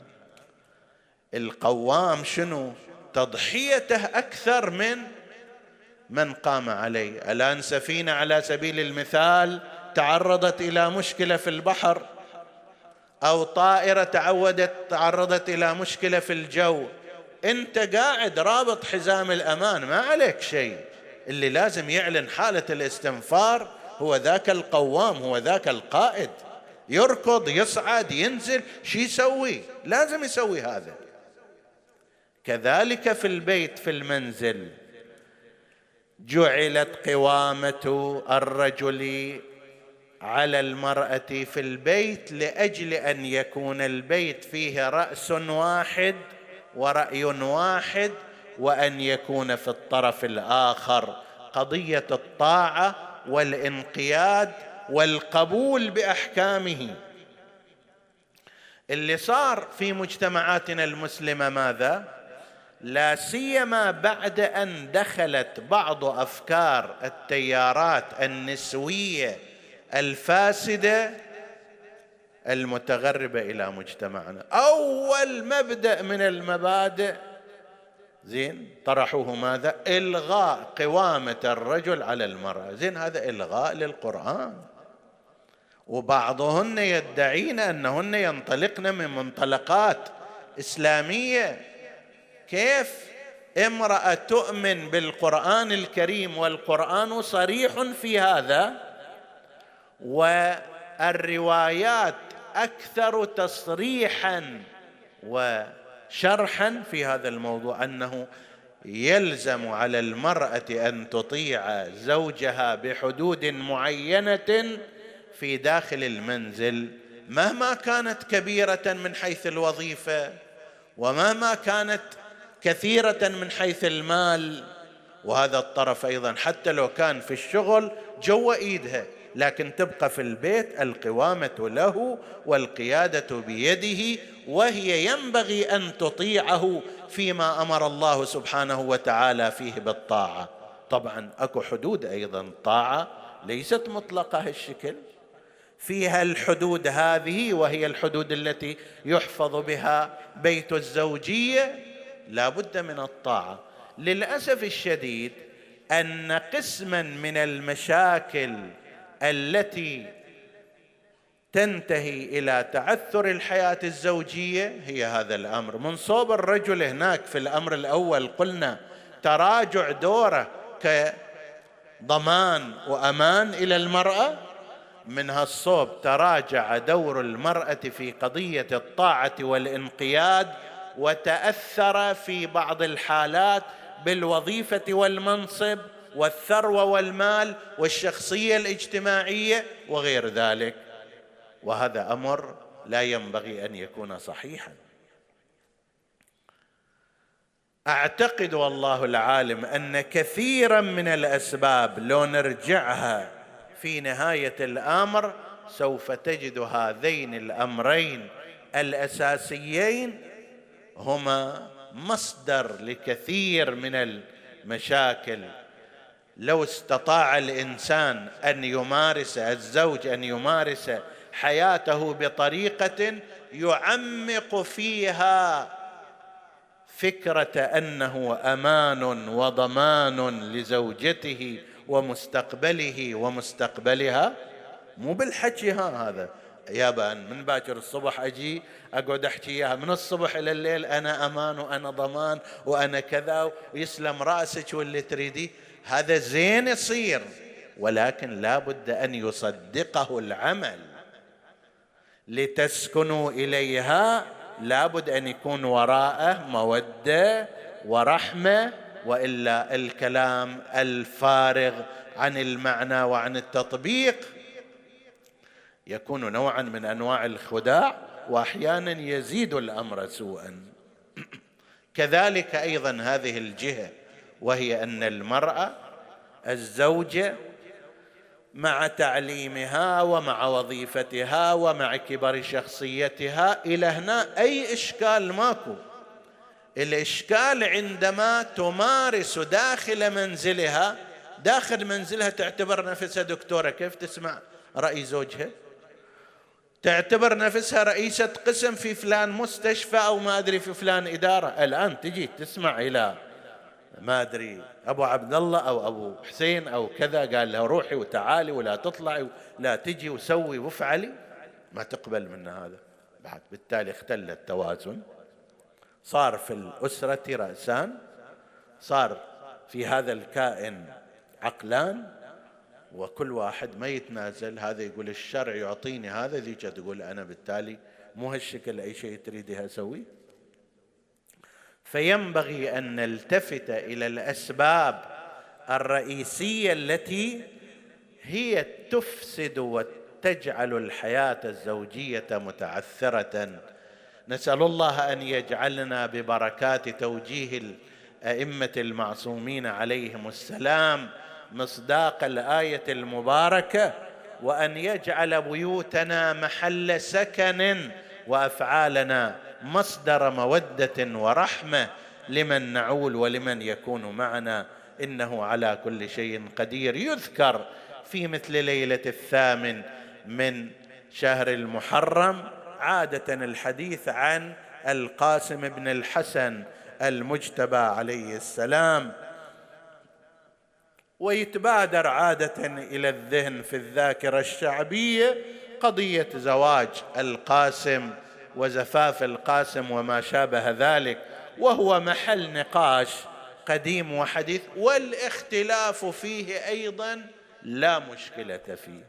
القوام شنو؟ تضحيته أكثر من من قام عليه. الآن سفينة على سبيل المثال تعرضت إلى مشكلة في البحر، أو طائرة تعودت تعرضت إلى مشكلة في الجو، أنت قاعد رابط حزام الأمان ما عليك شيء. اللي لازم يعلن حالة الاستنفار هو ذاك القوام، هو ذاك القائد. يركض، يصعد، ينزل، شي يسوي؟ لازم يسوي هذا. كذلك في البيت، في المنزل جعلت قوامة الرجل على المرأة في البيت لأجل أن يكون البيت فيه رأس واحد ورأي واحد، وأن يكون في الطرف الآخر قضية الطاعة والانقياد والقبول بأحكامه. اللي صار في مجتمعاتنا المسلمة ماذا؟ لا سيما بعد أن دخلت بعض أفكار التيارات النسوية الفاسدة المتغربة إلى مجتمعنا، أول مبدأ من المبادئ زين طرحوه ماذا؟ إلغاء قوامة الرجل على المرأة. زين، هذا إلغاء للقرآن، وبعضهن يدعين أنهن ينطلقن من منطلقات إسلامية. كيف امرأة تؤمن بالقرآن الكريم والقرآن صريح في هذا، والروايات أكثر تصريحا وشرحا في هذا الموضوع، أنه يلزم على المرأة أن تطيع زوجها بحدود معينة في داخل المنزل، مهما كانت كبيرة من حيث الوظيفة ومهما كانت كثيرة من حيث المال. وهذا الطرف أيضا حتى لو كان في الشغل جوا إيدها، لكن تبقى في البيت القوامة له والقيادة بيده، وهي ينبغي أن تطيعه فيما أمر الله سبحانه وتعالى فيه بالطاعة. طبعا أكو حدود أيضا، طاعة ليست مطلقة هالشكل، فيها الحدود هذه، وهي الحدود التي يحفظ بها بيت الزوجية، لا بد من الطاعة. للأسف الشديد أن قسما من المشاكل التي تنتهي إلى تعثر الحياة الزوجية هي هذا الأمر. من صوب الرجل هناك في الأمر الأول قلنا تراجع دوره كضمان وأمان إلى المرأة، من هالصوب تراجع دور المرأة في قضية الطاعة والانقياد، وتأثر في بعض الحالات بالوظيفة والمنصب والثروة والمال والشخصية الاجتماعية وغير ذلك، وهذا أمر لا ينبغي أن يكون صحيحا. أعتقد والله العالم أن كثيرا من الأسباب لو نرجعها في نهاية الأمر سوف تجد هذين الأمرين الأساسيين هما مصدر لكثير من المشاكل. لو استطاع الإنسان أن يمارس، الزوج أن يمارس حياته بطريقة يعمق فيها فكرة أنه أمان وضمان لزوجته ومستقبله ومستقبلها، مو بالحكي ها هذا يابان من باكر الصبح أجي أقعد أحكي إياها من الصبح إلى الليل أنا أمان وأنا ضمان وأنا كذا ويسلم رأسك واللي تريدي، هذا زين يصير، ولكن لا بد أن يصدقه العمل. لتسكنوا إليها لا بد أن يكون وراءه مودة ورحمة، وإلا الكلام الفارغ عن المعنى وعن التطبيق يكون نوعا من أنواع الخداع، وأحيانا يزيد الأمر سوءا. كذلك أيضا هذه الجهة، وهي أن المرأة الزوجة مع تعليمها ومع وظيفتها ومع كبر شخصيتها إلى هنا أي إشكال ماكو. الإشكال عندما تمارس داخل منزلها، داخل منزلها تعتبر نفسها دكتورة، كيف تسمع رأي زوجها؟ تعتبر نفسها رئيسة قسم في فلان مستشفى أو ما أدري في فلان إدارة. الآن تجي تسمع إلى ما أدري أبو عبد الله أو أبو حسين أو كذا قال له روحي وتعالي ولا تطلعي ولا تجي وسوي وافعلي، ما تقبل منا هذا بعد. بالتالي اختل التوازن، صار في الأسرة رأسان، صار في هذا الكائن عقلان، وكل واحد ما يتنازل. هذا يقول الشرع يعطيني هذا، ذيك تقول أنا بالتالي مو هالشكل أي شيء تريدها أسوي. فينبغي أن نلتفت إلى الأسباب الرئيسية التي هي تفسد وتجعل الحياة الزوجية متعثرة. نسأل الله أن يجعلنا ببركات توجيه الأئمة المعصومين عليهم السلام مصداق الآية المباركة، وأن يجعل بيوتنا محل سكن وأفعالنا مصدر مودة ورحمة لمن نعول ولمن يكون معنا، إنه على كل شيء قدير. يذكر في مثل ليلة الثامن من شهر المحرم عادة الحديث عن القاسم بن الحسن المجتبى عليه السلام، ويتبادر عادة إلى الذهن في الذاكرة الشعبية قضية زواج القاسم وزفاف القاسم وما شابه ذلك، وهو محل نقاش قديم وحديث، والاختلاف فيه أيضا لا مشكلة فيه.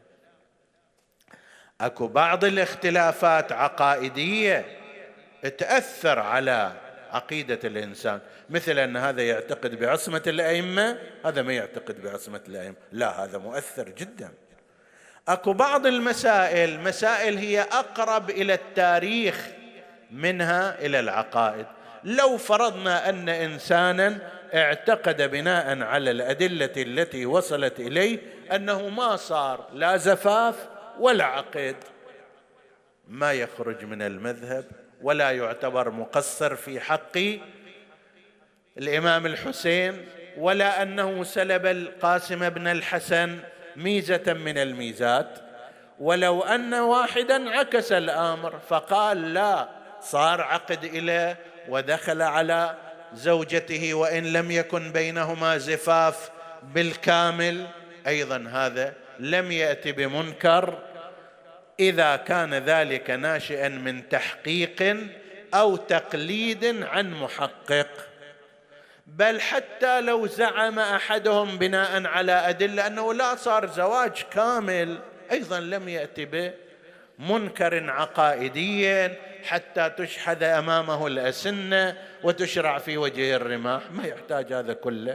أكو بعض الاختلافات عقائدية تأثر على عقيدة الإنسان، مثل أن هذا يعتقد بعصمة الأئمة، هذا ما يعتقد بعصمة الأئمة، لا هذا مؤثر جدا. أكو بعض المسائل مسائل هي أقرب إلى التاريخ منها إلى العقائد. لو فرضنا أن إنسانا اعتقد بناء على الأدلة التي وصلت إليه أنه ما صار لا زفاف ولا عقد، ما يخرج من المذهب ولا يعتبر مقصر في حق الإمام الحسين، ولا أنه سلب القاسم بن الحسن ميزة من الميزات. ولو أن واحدا عكس الأمر فقال لا صار عقد إليه ودخل على زوجته وإن لم يكن بينهما زفاف بالكامل، أيضا هذا لم يأت بمنكر إذا كان ذلك ناشئا من تحقيق أو تقليد عن محقق. بل حتى لو زعم أحدهم بناء على أدلة أنه لا صار زواج كامل، أيضا لم يأت بمنكر عقائدي حتى تشحذ أمامه الأسنة وتشرع في وجه الرماح، ما يحتاج هذا كله.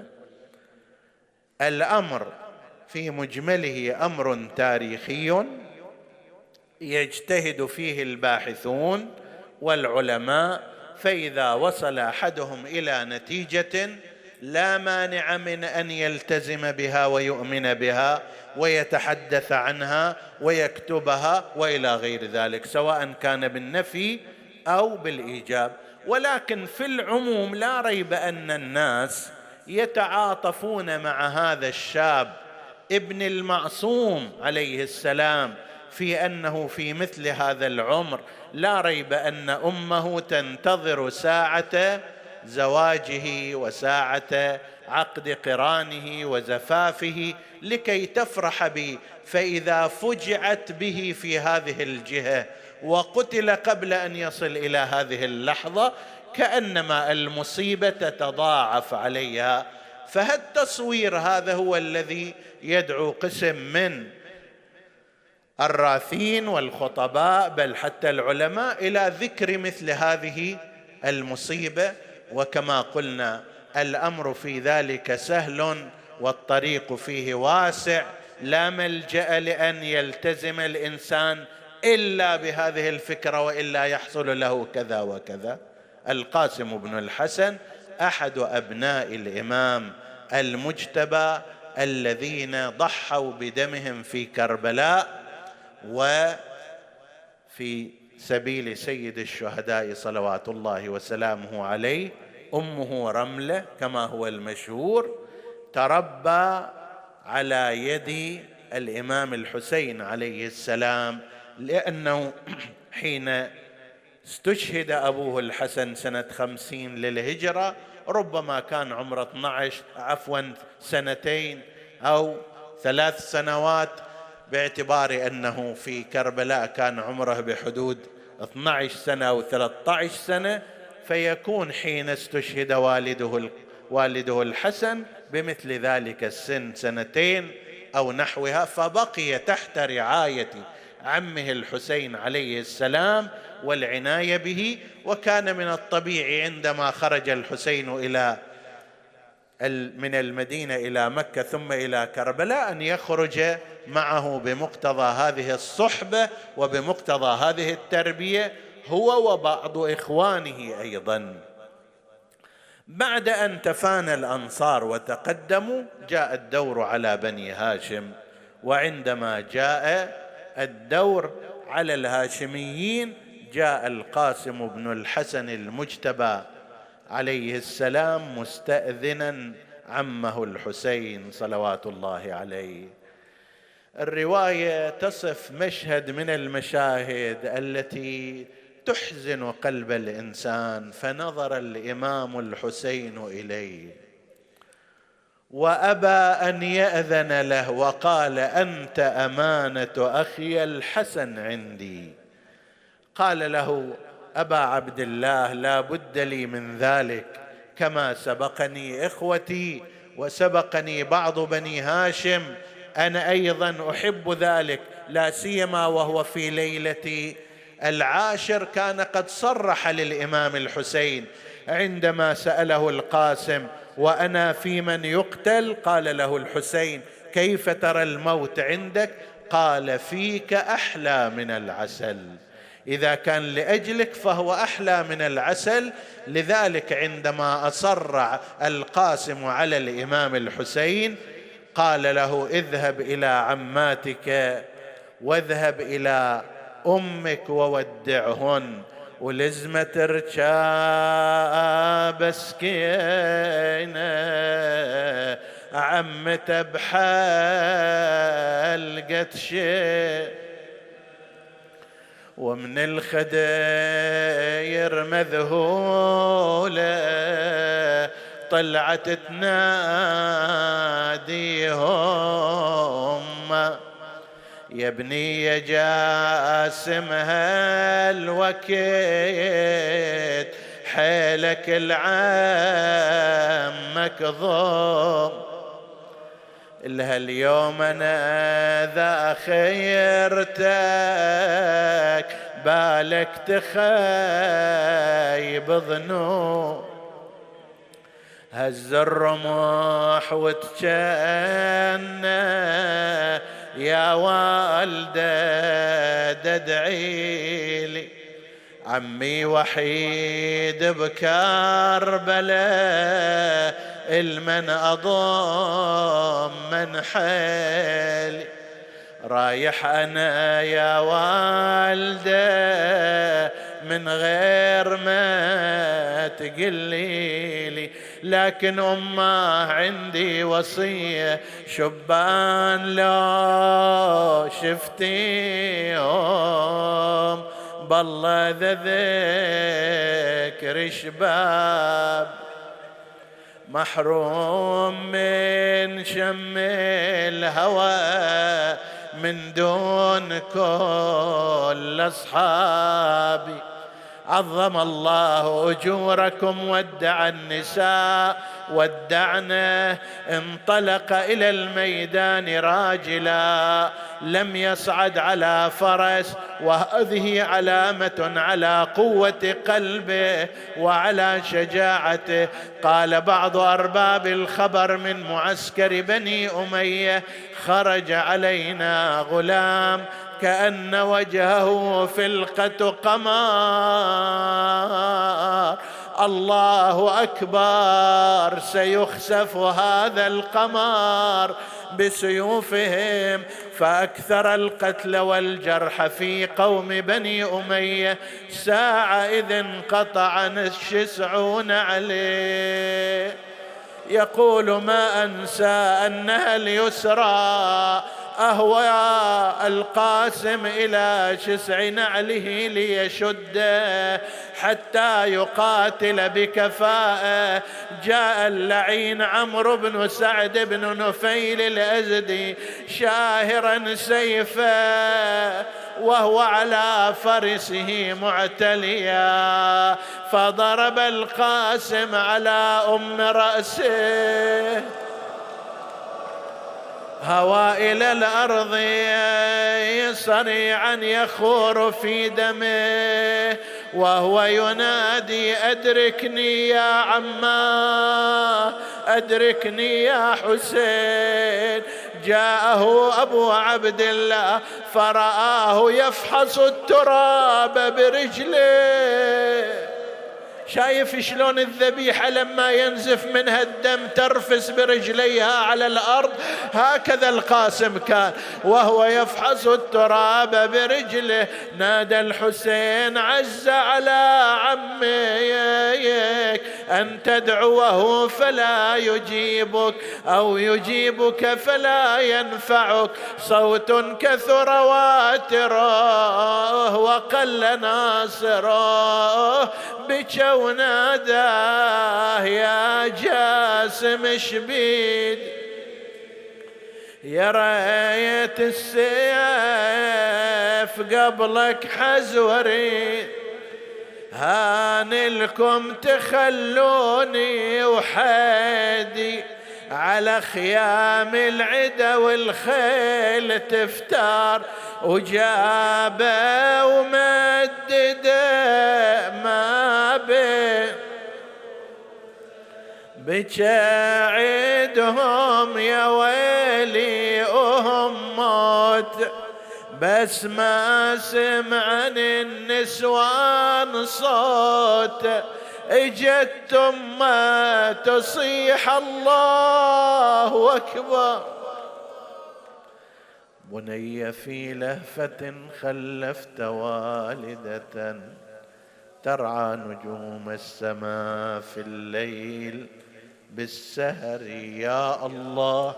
الأمر في مجمله أمر تاريخي يجتهد فيه الباحثون والعلماء، فإذا وصل أحدهم إلى نتيجة لا مانع من أن يلتزم بها ويؤمن بها ويتحدث عنها ويكتبها وإلى غير ذلك، سواء كان بالنفي أو بالإيجاب. ولكن في العموم لا ريب أن الناس يتعاطفون مع هذا الشاب ابن المعصوم عليه السلام في أنه في مثل هذا العمر لا ريب أن أمه تنتظر ساعة زواجه وساعة عقد قرانه وزفافه لكي تفرح به. فإذا فجعت به في هذه الجهة وقتل قبل أن يصل إلى هذه اللحظة كأنما المصيبة تتضاعف عليها. فهالتصوير هذا هو الذي يدعو قسم من الراثين والخطباء بل حتى العلماء إلى ذكر مثل هذه المصيبة. وكما قلنا الأمر في ذلك سهل والطريق فيه واسع، لا ملجأ لأن يلتزم الإنسان إلا بهذه الفكرة وإلا يحصل له كذا وكذا. القاسم بن الحسن أحد أبناء الإمام المجتبى الذين ضحوا بدمهم في كربلاء وفي سبيل سيد الشهداء صلوات الله وسلامه عليه. أمه رملة كما هو المشهور، تربى على يد الإمام الحسين عليه السلام، لأنه حين استشهد أبوه الحسن سنة خمسين للهجرة ربما كان عمره اثني عشر عفوا سنتين أو ثلاث سنوات، باعتبار أنه في كربلاء كان عمره بحدود اثني عشر سنة أو ثلاثة عشر سنة، فيكون حين استشهد والده والده الحسن بمثل ذلك السن سنتين أو نحوها، فبقي تحت رعاية عمه الحسين عليه السلام والعناية به. وكان من الطبيعي عندما خرج الحسين إلى من المدينة إلى مكة ثم إلى كربلاء أن يخرج معه بمقتضى هذه الصحبة وبمقتضى هذه التربية هو وبعض إخوانه أيضا. بعد أن تفانى الأنصار وتقدموا جاء الدور على بني هاشم، وعندما جاء الدور على الهاشميين جاء القاسم بن الحسن المجتبى عليه السلام مستأذنا عمه الحسين صلوات الله عليه. الرواية تصف مشهد من المشاهد التي تحزن قلب الإنسان. فنظر الإمام الحسين إليه وأبى أن يأذن له وقال: أنت أمانة أخي الحسن عندي. قال له: أبا عبد الله، لا بد لي من ذلك، كما سبقني إخوتي وسبقني بعض بني هاشم، أنا أيضا أحب ذلك، لا سيما وهو في ليلة العاشر كان قد صرح للإمام الحسين عندما سأله القاسم: وأنا في من يقتل؟ قال له الحسين: كيف ترى الموت عندك؟ قال: فيك أحلى من العسل، إذا كان لأجلك فهو أحلى من العسل. لذلك عندما أصر القاسم على الإمام الحسين قال له: اذهب إلى عماتك واذهب إلى أمك وودعهن، ولزمة ترجع بسكينة عمته بحلقة شيء، ومن الخدير مذهولة طلعت تناديهم يا ابني جاسمها الوكيت حيلك العام مكظوم، إلها اليوم أنا ذا خيرتك بالك تخيب ظنون، هز الرمح وتجنى يا والدة تدعي لي، عمي وحيد بكربلاء المن أضم من حيلي، رايح أنا يا والدة من غير ما تقلي لي، لكن أمه عندي وصية شبان لو شفتيهم بالله ذا ذكر شباب، محروم من شم الهوى من دون كل أصحابي، عظم الله أجوركم ودع النساء ودعنا، انطلق إلى الميدان راجلا لم يصعد على فرس، وهذه علامة على قوة قلبه وعلى شجاعته. قال بعض أرباب الخبر من معسكر بني أمية: خرج علينا غلام كأن وجهه فلقة قمر، الله أكبر سيخسف هذا القمر بسيوفهم، فأكثر القتل والجرح في قوم بني أمية. ساعة إذ انقطع الشسعون عليه، يقول ما أنسى أنها اليسرى أهوى القاسم إلى شسع نعله ليشده حتى يقاتل بكفاءة. جاء اللعين عمرو بن سعد بن نفيل الأزدي شاهرا سيفه وهو على فرسه معتليا، فضرب القاسم على أم رأسه، هوى إلى الأرض صريعا يخور في دمه وهو ينادي: أدركني يا عماه، أدركني يا حسين. جاءه أبو عبد الله فرآه يفحص التراب برجله، شايف شلون الذبيحة لما ينزف منها الدم ترفس برجليها على الأرض، هكذا القاسم كان وهو يفحص التراب برجله. نادى الحسين: عز على عميك أن تدعوه فلا يجيبك أو يجيبك فلا ينفعك، صوت كثر واتره وقل ناصره، بكى وناداه: يا جاسم شبيد، يا ريت السيف قبلك حز وريد، هان لكم تخلوني وحدي على خيام العدا والخيل تفتار، وجابه ومدده ما بين بجاعدهم يا ويلي وهم موت، بس ما سمعن النسوان صوت، اجت ما تصيح الله أكبر. بني في لهفة خلفت والدة ترعى نجوم السماء في الليل بالسهر، يا الله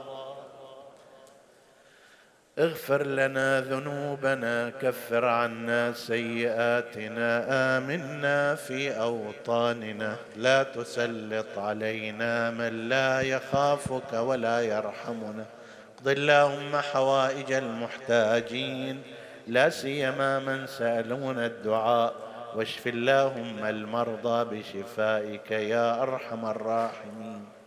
اغفر لنا ذنوبنا كفر عنا سيئاتنا آمنا في أوطاننا، لا تسلط علينا من لا يخافك ولا يرحمنا، اقض اللهم حوائج المحتاجين لا سيما من سألون الدعاء، واشف اللهم المرضى بشفائك يا أرحم الراحمين.